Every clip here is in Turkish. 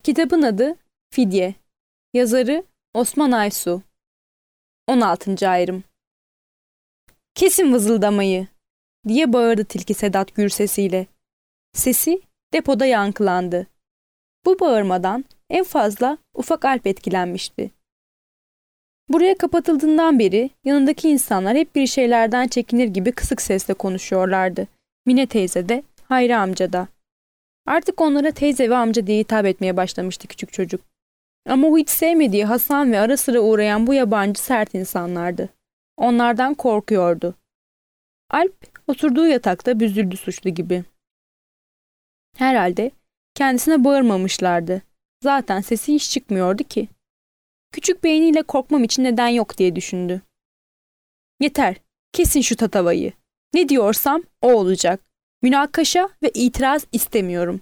Kitabın adı Fidye. Yazarı Osman Aysu. 16. ayrım. "Kesin vızıldamayı!" diye bağırdı tilki Sedat gür sesiyle. Sesi depoda yankılandı. Bu bağırmadan en fazla ufak Alp etkilenmişti. Buraya kapatıldığından beri yanındaki insanlar hep bir şeylerden çekinir gibi kısık sesle konuşuyorlardı. Mine teyze de, Hayri amca da. Artık onlara teyze ve amca diye hitap etmeye başlamıştı küçük çocuk. Ama o hiç sevmediği Hasan ve ara sıra uğrayan bu yabancı sert insanlardı. Onlardan korkuyordu. Alp oturduğu yatakta büzüldü suçlu gibi. Herhalde kendisine bağırmamışlardı. Zaten sesi hiç çıkmıyordu ki. Küçük beyniyle korkmam için neden yok diye düşündü. Yeter, kesin şu tatavayı. Ne diyorsam o olacak. Münakaşa ve itiraz istemiyorum.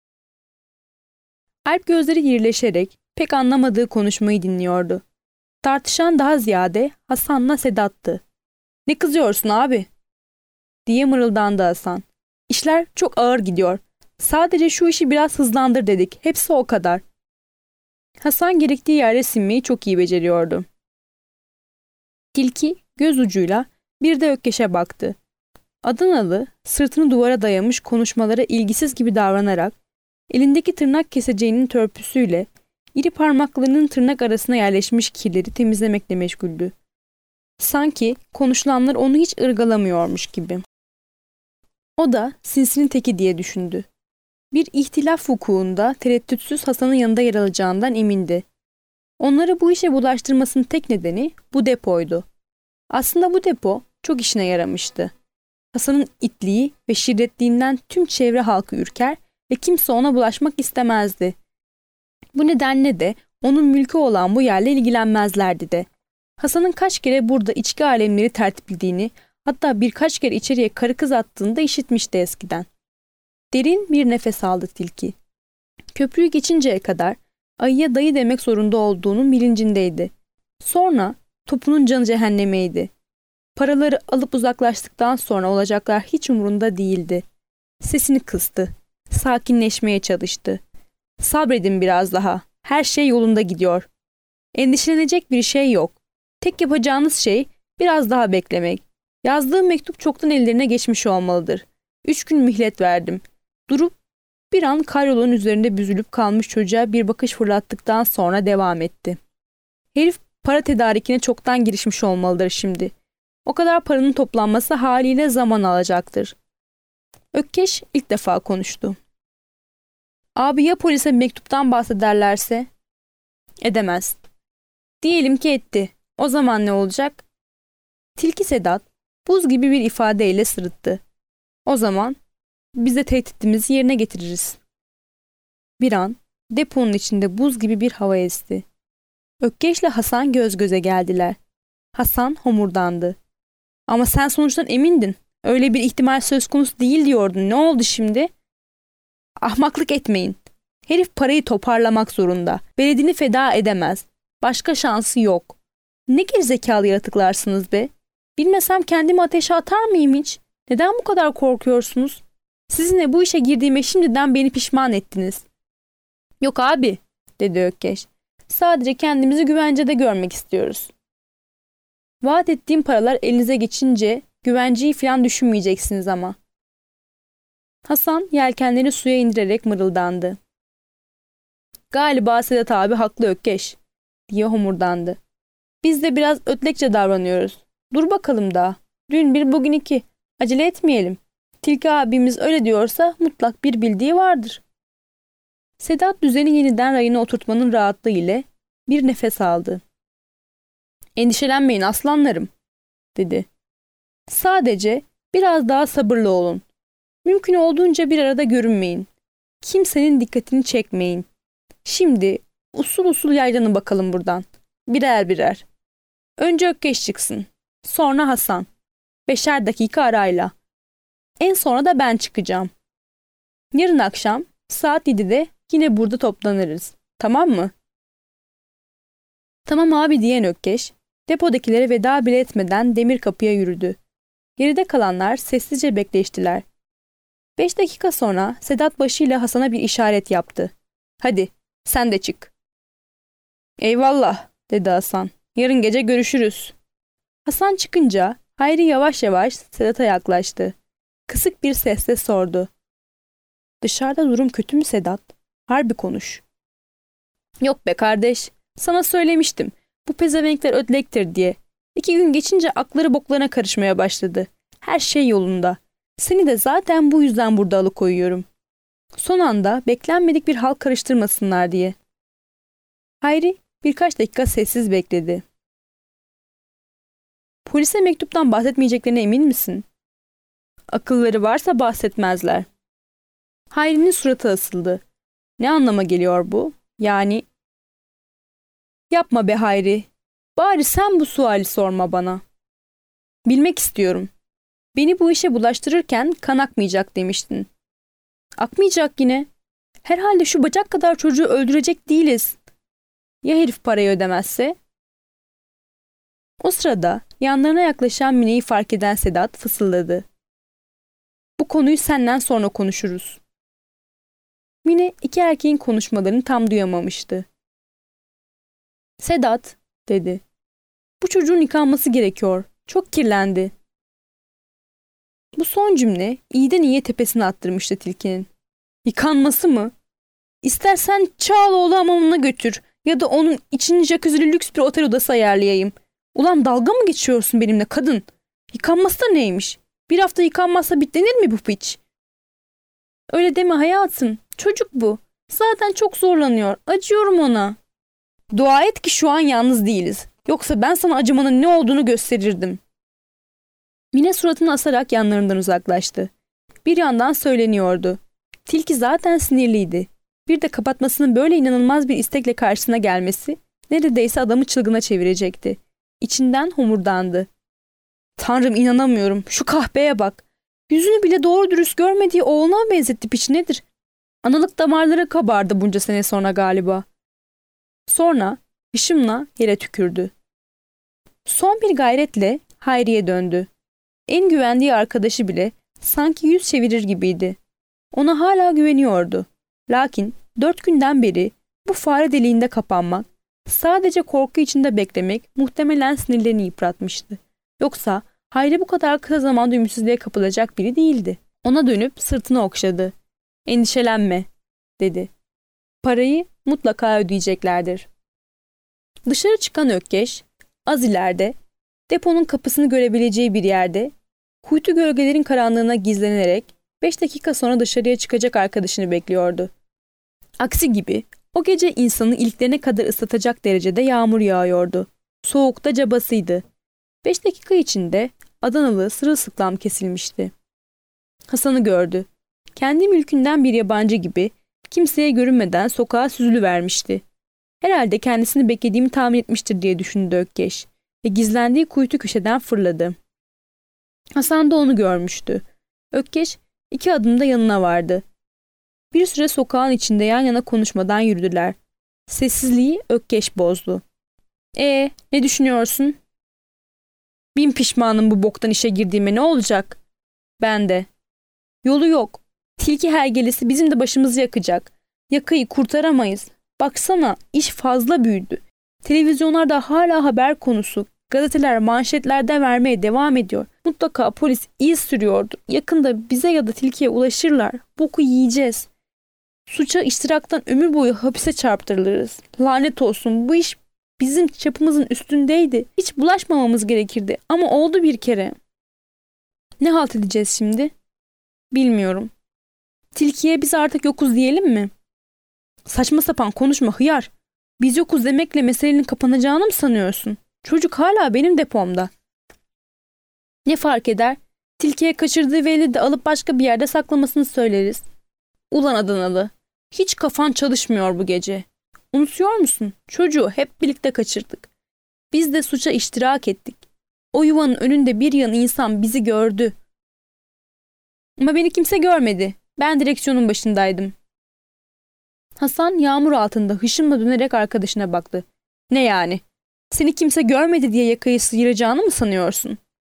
Alp gözleri irileşerek pek anlamadığı konuşmayı dinliyordu. Tartışan daha ziyade Hasan'la Sedat'tı. "Ne kızıyorsun abi?" diye mırıldandı Hasan. "İşler çok ağır gidiyor. Sadece şu işi biraz hızlandır dedik. Hepsi o kadar." Hasan gerektiği yere sinmeyi çok iyi beceriyordu. Tilki göz ucuyla bir de Ökkeş'e baktı. Adanalı sırtını duvara dayamış konuşmalara ilgisiz gibi davranarak elindeki tırnak keseceğinin törpüsüyle iri parmaklarının tırnak arasına yerleşmiş kirleri temizlemekle meşguldü. Sanki konuşulanlar onu hiç ırgalamıyormuş gibi. O da sinsinin teki diye düşündü. Bir ihtilaf vukuunda tereddütsüz Hasan'ın yanında yer alacağından emindi. Onları bu işe bulaştırmasının tek nedeni bu depoydu. Aslında bu depo çok işine yaramıştı. Hasan'ın itliği ve şiddetliğinden tüm çevre halkı ürker ve kimse ona bulaşmak istemezdi. Bu nedenle de onun mülkü olan bu yerle ilgilenmezlerdi de. Hasan'ın kaç kere burada içki alemleri tertiplediğini, hatta birkaç kere içeriye karı kız attığını da işitmişti eskiden. Derin bir nefes aldı tilki. Köprüyü geçinceye kadar ayıya dayı demek zorunda olduğunun bilincindeydi. Sonra topunun canı cehennemeydi. Paraları alıp uzaklaştıktan sonra olacaklar hiç umurunda değildi. Sesini kıstı. Sakinleşmeye çalıştı. "Sabredin biraz daha. Her şey yolunda gidiyor. Endişelenecek bir şey yok. Tek yapacağınız şey biraz daha beklemek. Yazdığım mektup çoktan ellerine geçmiş olmalıdır. 3 gün mühlet verdim." Durup bir an karyolun üzerinde büzülüp kalmış çocuğa bir bakış fırlattıktan sonra devam etti. "Herif para tedarikine çoktan girişmiş olmalıdır şimdi. O kadar paranın toplanması haliyle zaman alacaktır." Ökkeş ilk defa konuştu. "Abi ya polise mektuptan bahsederlerse?" "Edemez." "Diyelim ki etti. O zaman ne olacak?" Tilki Sedat buz gibi bir ifadeyle sırıttı. "O zaman biz de tehditimizi yerine getiririz." Bir an deponun içinde buz gibi bir hava esti. Ökkeş'le Hasan göz göze geldiler. Hasan homurdandı. "Ama sen sonuçtan emindin. Öyle bir ihtimal söz konusu değil diyordun. Ne oldu şimdi?" "Ahmaklık etmeyin. Herif parayı toparlamak zorunda. Beledini feda edemez. Başka şansı yok. Ne gerizekalı yaratıklarsınız be. Bilmesem kendimi ateşe atar mıyım hiç? Neden bu kadar korkuyorsunuz? Sizinle bu işe girdiğime şimdiden beni pişman ettiniz." "Yok abi," dedi Ökkeş. "Sadece kendimizi güvencede görmek istiyoruz. Vaat ettiğim paralar elinize geçince güvenceyi falan düşünmeyeceksiniz ama." Hasan yelkenleri suya indirerek mırıldandı. "Galiba Sedat abi haklı Ökkeş," diye homurdandı. "Biz de biraz ötlekçe davranıyoruz. Dur bakalım daha. Dün bir bugün iki. Acele etmeyelim. Tilki abimiz öyle diyorsa mutlak bir bildiği vardır." Sedat düzeni yeniden rayına oturtmanın rahatlığı ile bir nefes aldı. "Endişelenmeyin aslanlarım," dedi. "Sadece biraz daha sabırlı olun. Mümkün olduğunca bir arada görünmeyin. Kimsenin dikkatini çekmeyin. Şimdi usul usul yaylanın bakalım buradan. Birer birer. Önce Ökkeş çıksın. Sonra Hasan. 5'er dakika arayla. En sonra da ben çıkacağım. Yarın akşam saat 7'de yine burada toplanırız. Tamam mı?" "Tamam abi," diyen Ökkeş, depodakilere veda bile etmeden demir kapıya yürüdü. Geride kalanlar sessizce bekleştiler. 5 dakika sonra Sedat başıyla Hasan'a bir işaret yaptı. "Hadi, Sen de çık. Eyvallah, dedi Hasan. Yarın gece görüşürüz. Hasan çıkınca Hayri yavaş yavaş Sedat'a yaklaştı. Kısık bir sesle sordu. Dışarıda durum kötü mü Sedat? Harbi konuş. Yok be kardeş. Sana söylemiştim. Bu pezevenkler ödlektir diye. 2 gün geçince akları boklarına karışmaya başladı. Her şey yolunda. Seni de zaten bu yüzden burada alıkoyuyorum. Son anda beklenmedik bir hal karıştırmasınlar diye. Hayri birkaç dakika sessiz bekledi. Polise mektuptan bahsetmeyeceklerine emin misin? Akılları varsa bahsetmezler. Hayri'nin suratı asıldı. Ne anlama geliyor bu? Yani... Yapma be Hayri. Bari sen bu suali sorma bana. Bilmek istiyorum. Beni bu işe bulaştırırken kan akmayacak demiştin. Akmayacak yine. Herhalde şu bacak kadar çocuğu öldürecek değiliz. Ya herif parayı ödemezse? O sırada yanlarına yaklaşan Mine'yi fark eden Sedat fısıldadı. Bu konuyu senden sonra konuşuruz. Mine 2 erkeğin konuşmalarını tam duyamamıştı. Sedat, dedi. Bu çocuğun yıkanması gerekiyor. Çok kirlendi. Bu son cümle iyiden iyiye tepesine attırmıştı tilkinin. Yıkanması mı? İstersen Çağlaoğlu hamamına götür ya da onun için jacuzzi'li lüks bir otel odası ayarlayayım. Ulan dalga mı geçiyorsun benimle kadın? Yıkanması da neymiş? Bir hafta yıkanmazsa bitlenir mi bu piç? Öyle deme hayatım. Çocuk bu. Zaten çok zorlanıyor. Acıyorum ona. Dua et ki şu an yalnız değiliz. Yoksa ben sana acımanın ne olduğunu gösterirdim. Mine suratını asarak yanlarından uzaklaştı. Bir yandan söyleniyordu. Tilki zaten sinirliydi. Bir de kapatmasının böyle inanılmaz bir istekle karşısına gelmesi neredeyse adamı çılgına çevirecekti. İçinden homurdandı. Tanrım inanamıyorum. Şu kahpeye bak. Yüzünü bile doğru dürüst görmediği oğluna mı benzetti piç nedir? Analık damarları kabardı bunca sene sonra galiba. Sonra hışımla yere tükürdü. Son bir gayretle Hayri'ye döndü. En güvendiği arkadaşı bile sanki yüz çevirir gibiydi. Ona hala güveniyordu. Lakin 4 günden beri bu fare deliğinde kapanmak, sadece korku içinde beklemek muhtemelen sinirlerini yıpratmıştı. Yoksa Hayri bu kadar kısa zamanda ümitsizliğe kapılacak biri değildi. Ona dönüp sırtını okşadı. Endişelenme, dedi. Parayı mutlaka ödeyeceklerdir. Dışarı çıkan Ökkeş, az ileride, deponun kapısını görebileceği bir yerde, kuytu gölgelerin karanlığına gizlenerek 5 dakika sonra dışarıya çıkacak arkadaşını bekliyordu. Aksi gibi o gece insanı iliklerine kadar ıslatacak derecede yağmur yağıyordu. Soğukta cabasıydı. 5 dakika içinde Adanalı sırılsıklam kesilmişti. Hasan'ı gördü. Kendi mülkünden bir yabancı gibi kimseye görünmeden sokağa süzülüvermişti. Herhalde kendisini beklediğimi tahmin etmiştir diye düşündü Ökkeş ve gizlendiği kuytu köşeden fırladı. Hasan da onu görmüştü. Ökkeş 2 adımda yanına vardı. Bir süre sokağın içinde yan yana konuşmadan yürüdüler. Sessizliği Ökkeş bozdu. Ne düşünüyorsun? Bin pişmanım bu boktan işe girdiğime, ne olacak? Ben de. Yolu yok. Tilki hergelesi bizim de başımızı yakacak. Yakayı kurtaramayız. Baksana iş fazla büyüdü. Televizyonlarda hala haber konusu. Gazeteler manşetlerde vermeye devam ediyor. Mutlaka polis iz sürüyordur. Yakında bize ya da tilkiye ulaşırlar. Boku yiyeceğiz. Suça iştiraktan ömür boyu hapise çarptırılırız. Lanet olsun, bu iş bizim çapımızın üstündeydi. Hiç bulaşmamamız gerekirdi ama oldu bir kere. Ne halt edeceğiz şimdi? Bilmiyorum. Tilkiye biz artık yokuz diyelim mi? Saçma sapan konuşma hıyar. Biz yokuz demekle meselenin kapanacağını mı sanıyorsun? Çocuk hala benim depomda. Ne fark eder? Tilkiye kaçırdığı veli de alıp başka bir yerde saklamasını söyleriz. Ulan Adanalı, hiç kafan çalışmıyor bu gece. Unutuyor musun? Çocuğu hep birlikte kaçırdık. Biz de suça iştirak ettik. O yuvanın önünde bir yan insan bizi gördü. Ama beni kimse görmedi. Ben direksiyonun başındaydım. Hasan yağmur altında hışımla dönerek arkadaşına baktı. Ne yani? Seni kimse görmedi diye yakayı sıyıracağını mı sanıyorsun?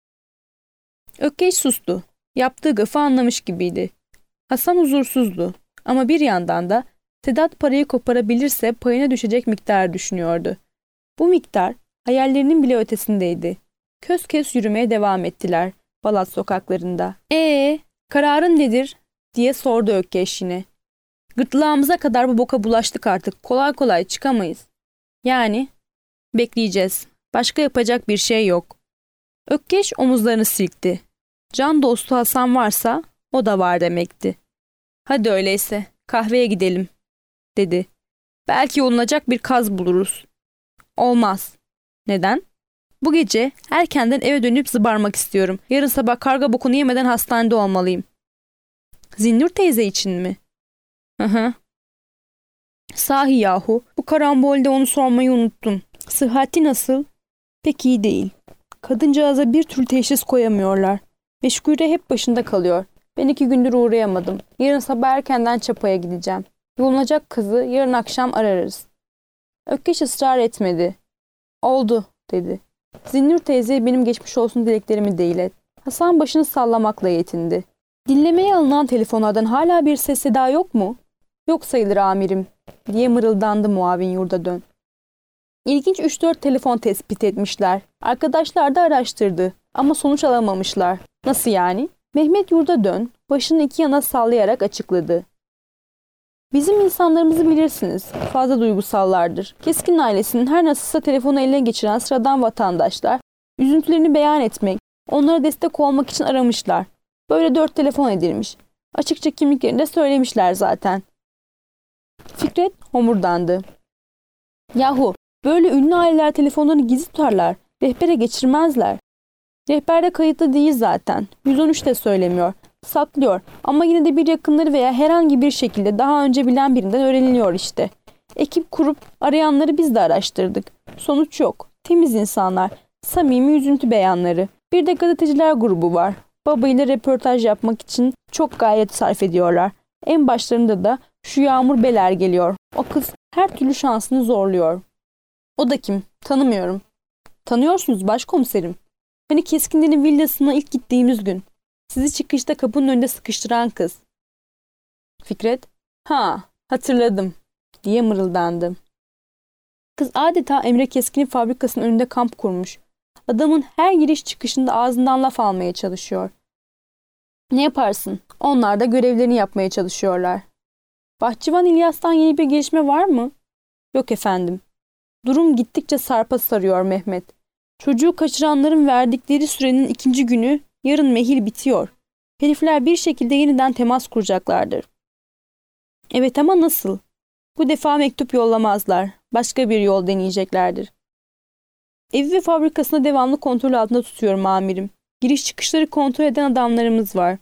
Ökkeş sustu. Yaptığı gafı anlamış gibiydi. Hasan huzursuzdu. Ama bir yandan da Sedat parayı koparabilirse payına düşecek miktarı düşünüyordu. Bu miktar hayallerinin bile ötesindeydi. Kös kös yürümeye devam ettiler Balat sokaklarında. Kararın nedir?" diye sordu Ökkeş yine. "Gırtlağımıza kadar bu boka bulaştık artık. Kolay kolay çıkamayız." "Yani?" "Bekleyeceğiz. Başka yapacak bir şey yok." Ökkeş omuzlarını silkti. Can dostu Hasan varsa o da var demekti. "Hadi öyleyse kahveye gidelim," dedi. "Belki yolunacak bir kaz buluruz." "Olmaz." "Neden?" "Bu gece erkenden eve dönüp zıbarmak istiyorum. Yarın sabah karga bokunu yemeden hastanede olmalıyım." "Zinnur teyze için mi?" "Hı hı." "Sahi yahu, bu karambolde onu sormayı unuttum. Sıhhati nasıl?" "Pek iyi değil. Kadıncağıza bir türlü teşhis koyamıyorlar. Meşgule hep başında kalıyor. Ben 2 gündür uğrayamadım. Yarın sabah erkenden Çapa'ya gideceğim. Yolunacak kızı yarın akşam ararız." Ökkeş ısrar etmedi. "Oldu," dedi. "Zinnur teyzeye benim geçmiş olsun dileklerimi de ilet." Hasan başını sallamakla yetindi. "Dinlemeye alınan telefonlardan hala bir ses seda yok mu?" "Yok sayılır amirim," diye mırıldandı muavin Yurdadön. İlginç 3-4 telefon tespit etmişler. Arkadaşlar da araştırdı ama sonuç alamamışlar. "Nasıl yani?" Mehmet Yurdadön başını 2 yana sallayarak açıkladı. "Bizim insanlarımızı bilirsiniz. Fazla duygusallardır. Keskin ailesinin her nasılsa telefonu eline geçiren sıradan vatandaşlar üzüntülerini beyan etmek, onlara destek olmak için aramışlar. Böyle 4 telefon edilmiş. Açıkça kimliklerini de söylemişler zaten." Fikret homurdandı. "Yahu böyle ünlü aileler telefonlarını gizli tutarlar. Rehbere geçirmezler." "Rehberde kayıtlı değil zaten. 113 de söylemiyor. Saklıyor ama yine de bir yakınları veya herhangi bir şekilde daha önce bilen birinden öğreniliyor işte. Ekip kurup arayanları biz de araştırdık. Sonuç yok. Temiz insanlar. Samimi üzüntü beyanları. Bir de gazeteciler grubu var. Babayla röportaj yapmak için çok gayret sarf ediyorlar. En başlarında da şu Yağmur Beler geliyor. O kız her türlü şansını zorluyor." "O da kim? Tanımıyorum." "Tanıyorsunuz başkomiserim. Hani Keskinlerin villasına ilk gittiğimiz gün. Sizi çıkışta kapının önünde sıkıştıran kız." Fikret, "Ha, hatırladım," diye mırıldandı. Kız adeta Emre Keskin'in fabrikasının önünde kamp kurmuş. Adamın her giriş çıkışında ağzından laf almaya çalışıyor. Ne yaparsın? Onlar da görevlerini yapmaya çalışıyorlar. "Bahçıvan İlyas'tan yeni bir gelişme var mı?" "Yok efendim." Durum gittikçe sarpa sarıyor Mehmet. Çocuğu kaçıranların verdikleri sürenin 2. günü yarın mehil bitiyor. Herifler bir şekilde yeniden temas kuracaklardır. "Evet ama nasıl?" "Bu defa mektup yollamazlar. Başka bir yol deneyeceklerdir." "Evi ve fabrikasını devamlı kontrol altında tutuyorum amirim. Giriş çıkışları kontrol eden adamlarımız var."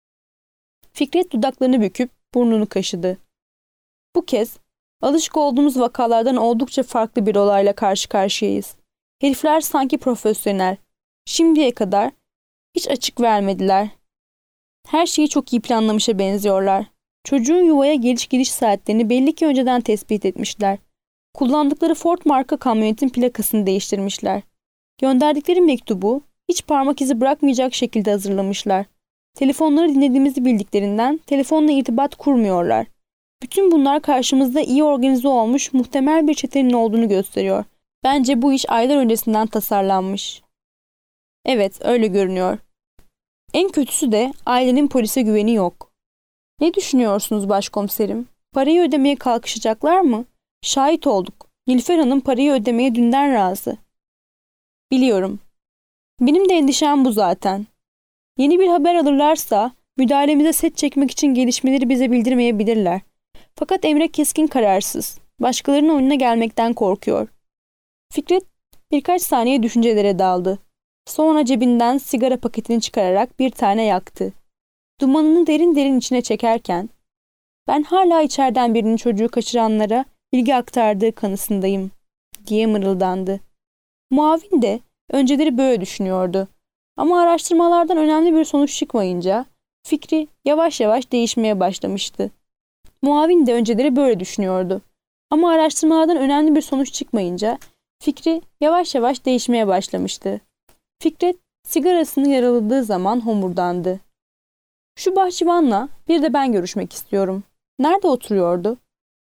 Fikret dudaklarını büküp burnunu kaşıdı. "Bu kez alışık olduğumuz vakalardan oldukça farklı bir olayla karşı karşıyayız. Herifler sanki profesyonel. Şimdiye kadar hiç açık vermediler. Her şeyi çok iyi planlamışa benziyorlar. Çocuğun yuvaya geliş gidiş saatlerini belli ki önceden tespit etmişler. Kullandıkları Ford marka kamyonetin plakasını değiştirmişler. Gönderdikleri mektubu hiç parmak izi bırakmayacak şekilde hazırlamışlar. Telefonları dinlediğimizi bildiklerinden telefonla irtibat kurmuyorlar. Bütün bunlar karşımızda iyi organize olmuş muhtemel bir çetenin olduğunu gösteriyor. Bence bu iş aylar öncesinden tasarlanmış." "Evet, öyle görünüyor. En kötüsü de ailenin polise güveni yok." "Ne düşünüyorsunuz başkomiserim? Parayı ödemeye kalkışacaklar mı? Şahit olduk. Nilüfer Hanım parayı ödemeye dünden razı." "Biliyorum. Benim de endişem bu zaten. Yeni bir haber alırlarsa müdahalemize set çekmek için gelişmeleri bize bildirmeyebilirler. Fakat Emre Keskin kararsız. Başkalarının oyununa gelmekten korkuyor." Fikret birkaç saniye düşüncelere daldı. Sonra cebinden sigara paketini çıkararak bir tane yaktı. Dumanını derin derin içine çekerken, "Ben hala içeriden birinin çocuğu kaçıranlara bilgi aktardığı kanısındayım," diye mırıldandı. Muavin de önceleri böyle düşünüyordu. Ama araştırmalardan önemli bir sonuç çıkmayınca fikri yavaş yavaş değişmeye başlamıştı. Muavin de önceleri böyle düşünüyordu. Ama araştırmalardan önemli bir sonuç çıkmayınca fikri yavaş yavaş değişmeye başlamıştı. Fikret sigarasını yaraladığı zaman homurdandı. "Şu bahçıvanla bir de ben görüşmek istiyorum. Nerede oturuyordu?"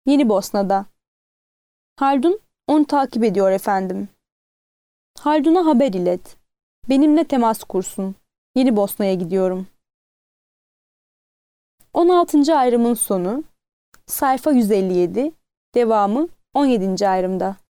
Yeni Bosna'da. Haldun onu takip ediyor efendim. Haldun'a haber ilet. Benimle temas kursun. Yeni Bosna'ya gidiyorum. 16. ayrımın sonu. Sayfa 157. Devamı 17. ayrımda.